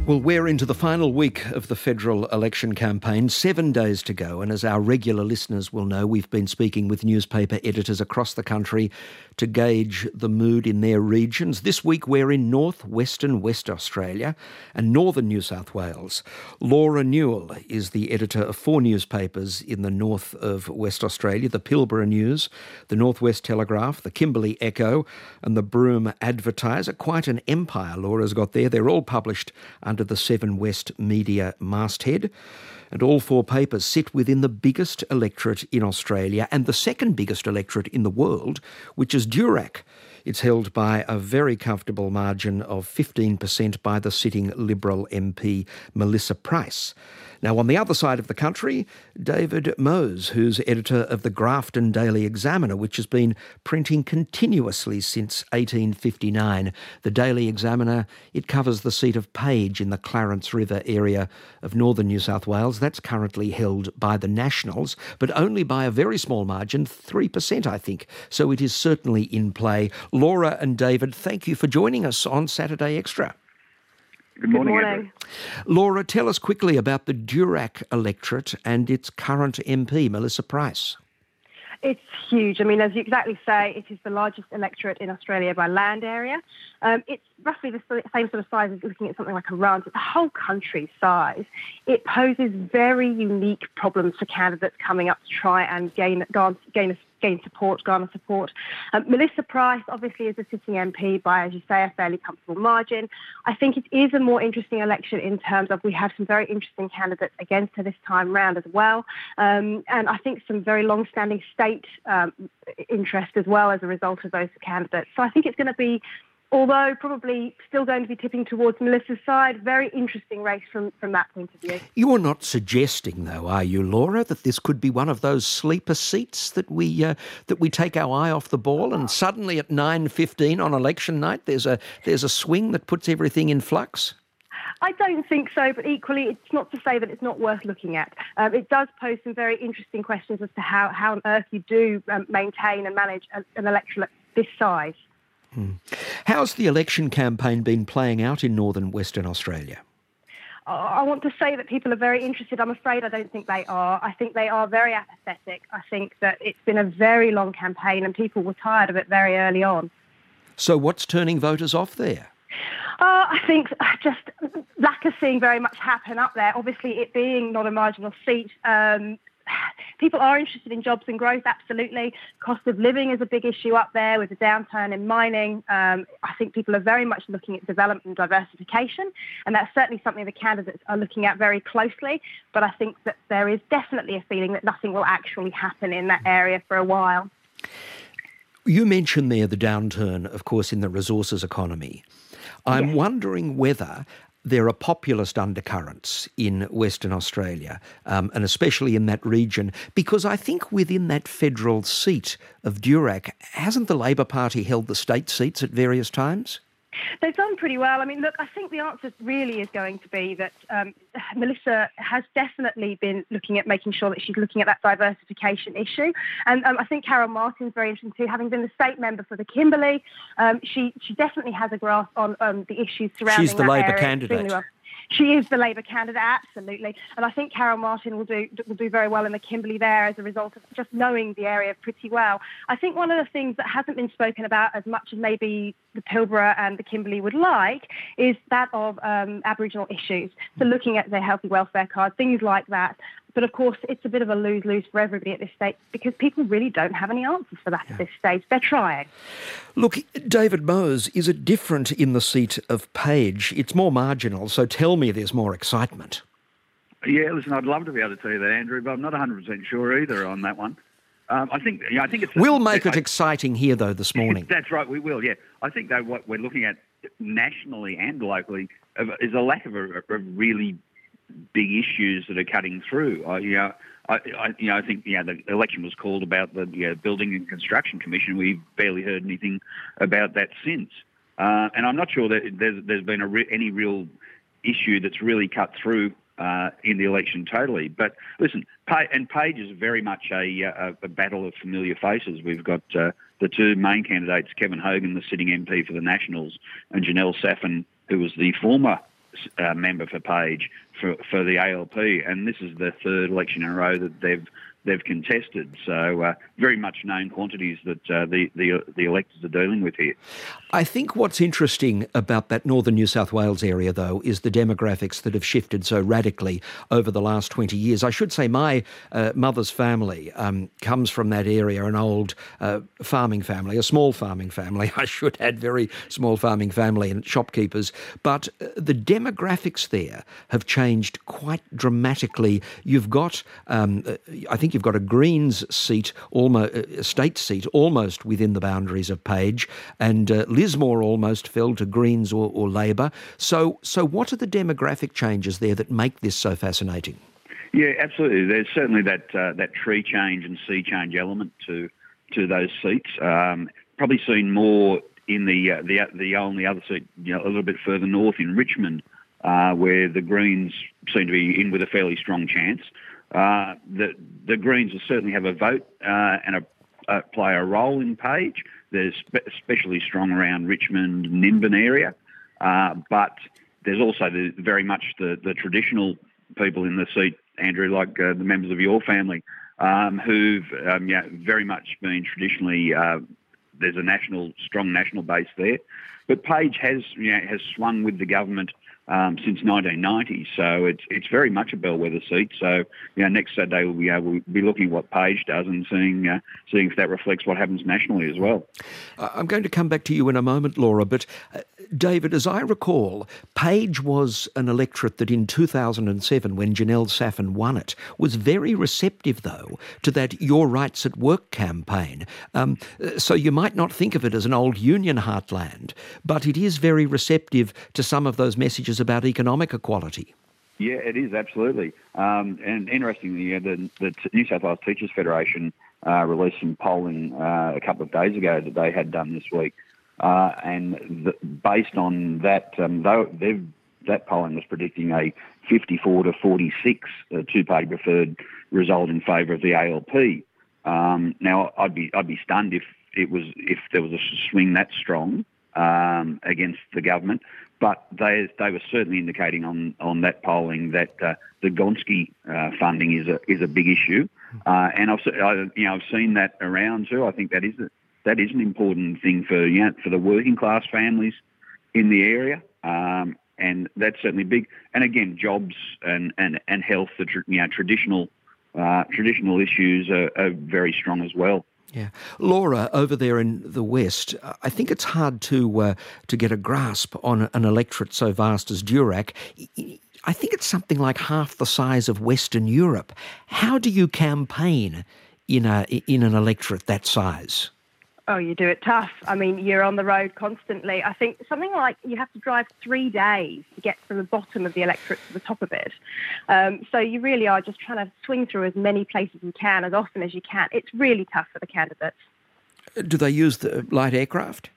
Well, we're into the final week of the federal election campaign, 7 days to go. And as our regular listeners will know, we've been speaking with newspaper editors across the country to gauge the mood in their regions. This week, we're in north-western West Australia and northern New South Wales. Laura Newell is the editor of 4 newspapers in the north of West Australia, the Pilbara News, the North West Telegraph, the Kimberley Echo and the Broome Advertiser. Quite an empire Laura's got there. They're all published under the Seven West Media masthead. And all 4 papers sit within the biggest electorate in Australia and the second biggest electorate in the world, which is Durack. It's held by a very comfortable margin of 15% by the sitting Liberal MP Melissa Price. Now, on the other side of the country, David Mose, who's editor of the Grafton Daily Examiner, which has been printing continuously since 1859. The Daily Examiner, it covers the seat of Page in the Clarence River area of northern New South Wales. That's currently held by the Nationals, but only by a very small margin, 3%, I think. So it is certainly in play. Laura and David, thank you for joining us on Saturday Extra. Good morning. Laura, tell us quickly about the Durack electorate and its current MP, Melissa Price. It's huge. I mean, as you exactly say, it is the largest electorate in Australia by land area. It's roughly the same sort of size as looking at something like Iran. It's the whole country's size. It poses very unique problems for candidates coming up to try and garner support. Melissa Price obviously is a sitting MP by, as you say, a fairly comfortable margin. I think it is a more interesting election in terms of we have some very interesting candidates against her this time round as well. And I think some very long-standing state interest as well as a result of those candidates. So I think it's going to be, although probably still going to be tipping towards Melissa's side, very interesting race from that point of view. You're not suggesting, though, are you, Laura, that this could be one of those sleeper seats that we take our eye off the ball and suddenly at 9:15 on election night there's a swing that puts everything in flux? I don't think so, but equally it's not to say that it's not worth looking at. It does pose some very interesting questions as to how on earth you do maintain and manage an electorate this size. How's the election campaign been playing out in northern Western Australia? I want to say that people are very interested. I'm afraid I don't think they are. I think they are very apathetic. I think that it's been a very long campaign and people were tired of it very early on. So what's turning voters off there? I think just lack of seeing very much happen up there. Obviously, it being not a marginal seat, people are interested in jobs and growth, absolutely. Cost of living is a big issue up there with the downturn in mining. I think people are very much looking at development and diversification, and that's certainly something the candidates are looking at very closely. But I think that there is definitely a feeling that nothing will actually happen in that area for a while. You mentioned there the downturn, of course, in the resources economy. I'm wondering whether there are populist undercurrents in Western Australia, and especially in that region, because I think within that federal seat of Durack, hasn't the Labor Party held the state seats at various times? They've done pretty well. I mean, look, I think the answer really is going to be that Melissa has definitely been looking at making sure that she's looking at that diversification issue. And I think Carol Martin's very interesting too, having been the state member for the Kimberley. She definitely has a grasp on the issues surrounding that area. She's the Labor candidate. Well. She is the Labor candidate, absolutely. And I think Carol Martin will do very well in the Kimberley there as a result of just knowing the area pretty well. I think one of the things that hasn't been spoken about as much as maybe the Pilbara and the Kimberley would like is that of Aboriginal issues. So looking at their healthy welfare card, things like that. But of course, it's a bit of a lose-lose for everybody at this stage because people really don't have any answers for that at this stage. They're trying. Look, David Mose, is it different in the seat of Page? It's more marginal, so tell me there's more excitement. Yeah, listen, I'd love to be able to tell you that, Andrew, but I'm not 100% sure either on that one. I think it's... We'll make it exciting here, though, this morning. That's right, we will, yeah. I think, though, what we're looking at nationally and locally is a lack of a really big issues that are cutting through. I think the election was called about the Building and Construction Commission. We've barely heard anything about that since, and I'm not sure that there's been any real issue that's really cut through in the election totally. But listen, Page is very much a battle of familiar faces. We've got the two main candidates, Kevin Hogan, the sitting MP for the Nationals, and Janelle Saffin, who was the former member for Page for the ALP, and this is the third election in a row that they've contested. So very much known quantities that the electors are dealing with here. I think what's interesting about that northern New South Wales area, though, is the demographics that have shifted so radically over the last 20 years. I should say my mother's family comes from that area, an old farming family, a small farming family, I should add, very small farming family and shopkeepers. But the demographics there have changed quite dramatically. You've got, I think you've got a Greens seat, almost a state seat, almost within the boundaries of Page, and Lismore almost fell to Greens or Labor. So what are the demographic changes there that make this so fascinating? Yeah, absolutely. There's certainly that tree change and sea change element to those seats. Probably seen more in the only other seat, a little bit further north in Richmond, where the Greens seem to be in with a fairly strong chance. The Greens will certainly have a vote and play a role in Page. They're especially strong around Richmond, Nimbin area, but there's also very much the traditional people in the seat, Andrew, like the members of your family, who've very much been traditionally. There's a strong national base there, but Page has swung with the government since 1990, so it's very much a bellwether seat. So next Saturday we'll be looking at what Page does and seeing if that reflects what happens nationally as well. I'm going to come back to you in a moment, Laura, but David, as I recall, Page was an electorate that in 2007, when Janelle Saffin won it, was very receptive, though, to that Your Rights at Work campaign. So you might not think of it as an old union heartland, but it is very receptive to some of those messages about economic equality. Yeah, it is, absolutely. And interestingly, the New South Wales Teachers Federation released some polling a couple of days ago that they had done this week. Based on that, that polling was predicting a 54 to 46 two-party preferred result in favour of the ALP. Now, I'd be stunned if there was a swing that strong against the government, but they were certainly indicating on that polling that the Gonski funding is a big issue, and I've seen that around too. I think that is an important thing for the working class families in the area, and that's certainly big. And again, jobs and health, traditional issues are very strong as well. Yeah, Laura, over there in the West, I think it's hard to get a grasp on an electorate so vast as Durack. I think it's something like half the size of Western Europe. How do you campaign in an electorate that size? Oh, you do it tough. I mean, you're on the road constantly. I think something like you have to drive 3 days to get from the bottom of the electorate to the top of it. So you really are just trying to swing through as many places as you can, as often as you can. It's really tough for the candidates. Do they use the light aircraft?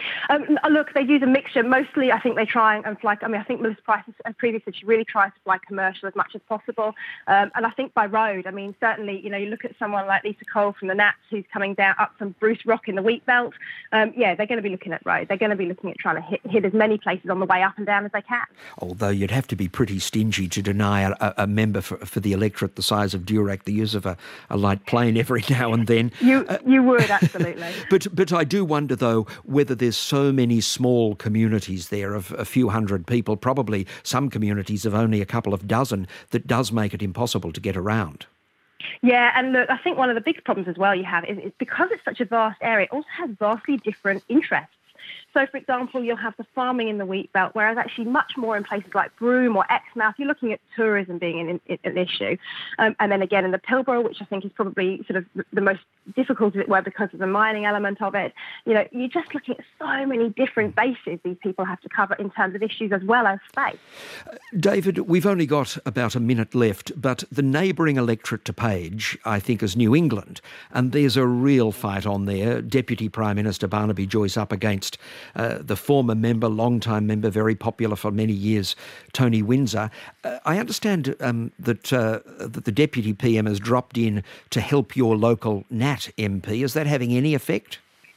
Look, they use a mixture. Mostly, I think they try and fly. I mean, I think Melissa Price has previously she really tries to fly commercial as much as possible. And I think by road, I mean, certainly, you look at someone like Lisa Cole from the Nats who's coming down up from Bruce Rock in the wheat belt. They're going to be looking at road. They're going to be looking at trying to hit as many places on the way up and down as they can. Although you'd have to be pretty stingy to deny a member for the electorate the size of Durack the use of a light plane every now and then. You would, absolutely. But I do wonder, though, whether there's so many small communities there of a few hundred people, probably some communities of only a couple of dozen, that does make it impossible to get around. Yeah, and look, I think one of the big problems as well you have is because it's such a vast area, it also has vastly different interests. So, for example, you'll have the farming in the wheat belt, whereas actually much more in places like Broome or Exmouth, you're looking at tourism being an issue. And then again in the Pilbara, which I think is probably sort of the most difficult, as it were, because of the mining element of it. You're just looking at so many different bases these people have to cover in terms of issues as well as space. David, we've only got about a minute left, but the neighbouring electorate to Page, I think, is New England, and there's a real fight on there. Deputy Prime Minister Barnaby Joyce up against the former member, long-time member, very popular for many years, Tony Windsor. I understand that the Deputy PM has dropped in to help your local Nat MP. Is that having any effect?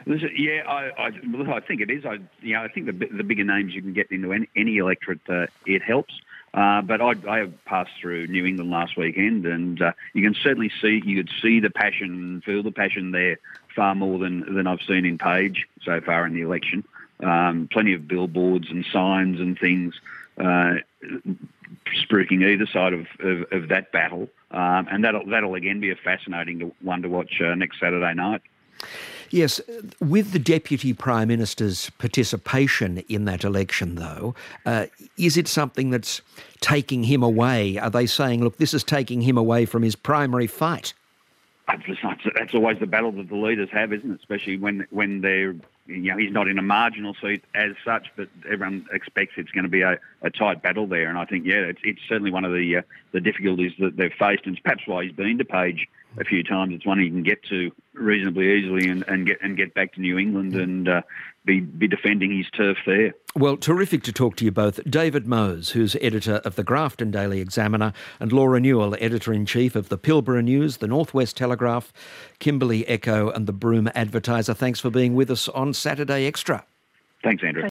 Listen, yeah, I think it is. I think the bigger names you can get into any electorate, it helps. But I passed through New England last weekend, and you could see the passion, feel the passion there far more than I've seen in Page so far in the election. Plenty of billboards and signs and things spruiking either side of that battle, and that'll again be a fascinating one to watch next Saturday night. Yes, with the Deputy Prime Minister's participation in that election, though, is it something that's taking him away? Are they saying, look, this is taking him away from his primary fight? That's always the battle that the leaders have, isn't it? Especially when they're, he's not in a marginal seat as such, but everyone expects it's going to be a tight battle there. And I think, it's certainly one of the difficulties that they've faced, and it's perhaps why he's been to Page a few times. It's one he can get to reasonably easily and get back to New England and be defending his turf there. Well, terrific to talk to you both. David Mose, who's editor of the Grafton Daily Examiner, and Laura Newell, editor-in-chief of the Pilbara News, the Northwest Telegraph, Kimberley Echo and the Broome Advertiser. Thanks for being with us on Saturday Extra. Thanks, Andrew.